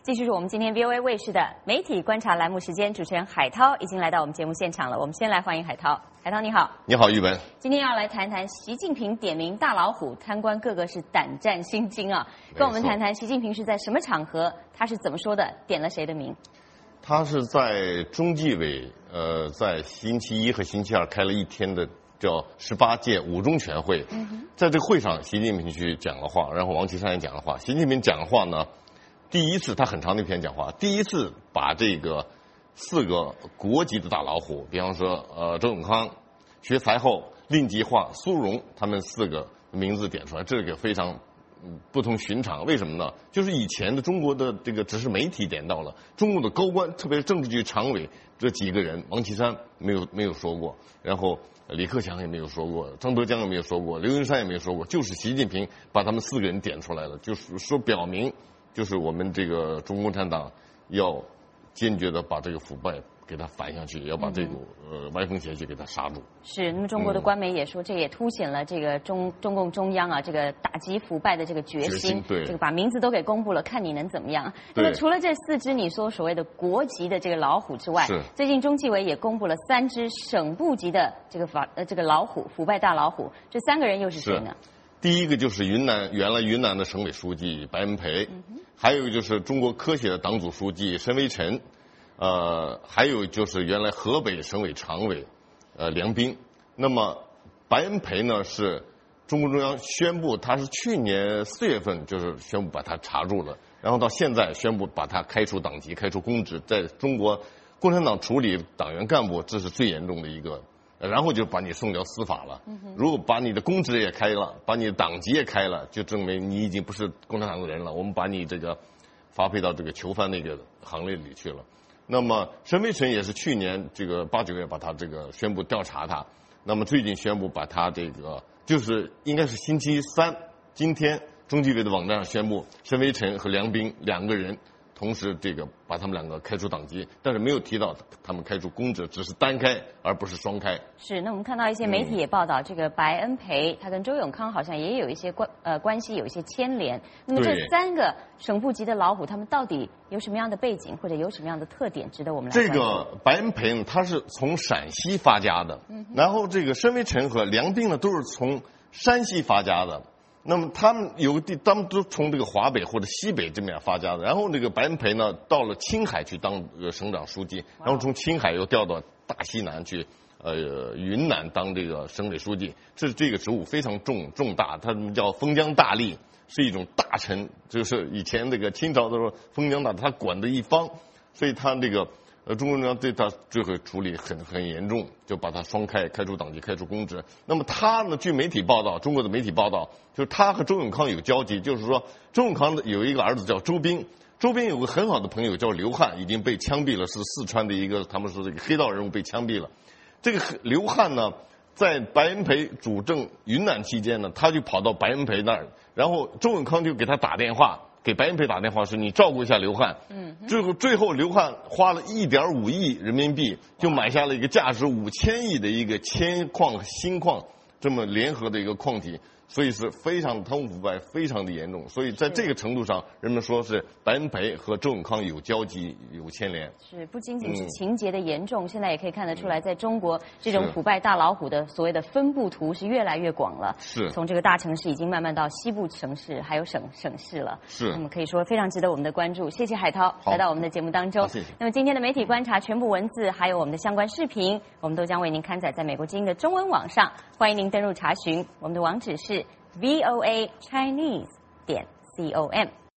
继续是我们今天 VOA 卫视的媒体观察栏目时间，主持人海涛已经来到我们节目现场了。我们先来欢迎海涛。海涛你好。 你好，玉文。 今天要来谈谈习近平点名大老虎，贪官个个是胆战心惊啊。跟我们谈谈习近平是在什么场合，他是怎么说的，点了谁的名？ 他是在中纪委在星期一和星期二开了一天的叫18届五中全会，在这个会上，习近平去讲了话，然后王岐山也讲了话。习近平讲话呢，第一次他很长的一篇讲话，第一次把这个4个国级的大老虎，比方说周永康、学才厚、令计划、苏荣，他们4个名字点出来，这个非常不同寻常。为什么呢？就是以前的中国的这个只是媒体点到了，中国的高官，特别是政治局常委这几个人，王岐山没有说过，然后李克强也没有说过，张德江也没有说过，刘云山也没有说过，就是习近平把他们4个人点出来了，就是说表明，就是我们这个中国共产党要坚决的把这个腐败给它反下去，也要把这股歪风邪气给它刹住。 是，那么中国的官媒也说，这也凸显了这个中共中央啊，这个打击腐败的这个决心。 对， 这个把名字都给公布了，看你能怎么样。那么除了这4只你说所谓的国级的这个老虎之外，最近中纪委也公布了3只省部级的这个老虎，腐败大老虎。这3个人又是谁呢？ 第一个就是原来云南的省委书记白恩培，还有就是中国科协的党组书记申维辰。还有就是原来河北省委常委，梁斌。那么白恩培呢，是中共中央宣布，他是去年4月份就是宣布把他查住了，然后到现在宣布把他开除党籍、开除公职，在中国共产党处理党员干部，这是最严重的一个。然后就把你送掉司法了。如果把你的公职也开了，把你的党籍也开了，就证明你已经不是共产党的人了。我们把你这个发配到这个囚犯那个行列里去了。那么申维辰也是去年这个8、9月把他这个宣布调查他，那么最近宣布把他这个就是应该是星期3，今天中纪委的网站上宣布申维辰和梁斌2个人同时这个把他们2个开除党籍，但是没有提到他们开除公职，只是单开而不是双开。 是，那我们看到一些媒体也报道，这个白恩培他跟周永康好像也有一些关系，有一些牵连。那么这3个省部级的老虎，他们到底有什么样的背景，或者有什么样的特点，值得我们来关注？ 这个白恩培呢，他是从陕西发家的，然后这个申维辰和梁斌呢都是从山西发家的。那么他们他们都从这个华北或者西北这边发家的。然后这个白恩培呢，到了青海去当省长书记，然后从青海又调到大西南去，云南当这个省委书记。这个职务非常重大，他们叫封疆大吏，是一种大臣，就是以前那个清朝的时候封疆大，他管的一方，所以他这个。中共中央对他这个处理很严重，就把他双开除党籍、开除公职。那么他呢，据媒体报道，中国的媒体报道，就是他和周永康有交集，就是说周永康有一个儿子叫周斌，周斌有个很好的朋友叫刘汉，已经被枪毙了，是四川的一个他们说这个黑道人物被枪毙了。这个刘汉呢，在白恩培主政云南期间呢，他就跑到白恩培那儿，然后周永康就给他打电话。给白恩培打电话说你照顾一下刘汉，最后刘汉花了1.5亿人民币就买下了一个价值5000亿的一个铅矿、锌矿这么联合的一个矿体，所以是非常贪污腐败非常的严重，所以在这个程度上，人们说是白恩培和周永康有交集、有牵连。 是不仅仅是情节的严重，现在也可以看得出来，在中国这种腐败大老虎的所谓的分布图是越来越广了。 是从这个大城市已经慢慢到西部城市，还有省市了。 是， 那么可以说非常值得我们的关注。谢谢海涛来到我们的节目当中。 谢谢。 那么今天的媒体观察全部文字还有我们的相关视频，我们都将为您刊载在美国之音的中文网上，欢迎您登入查询。我们的网址是voachinese.com。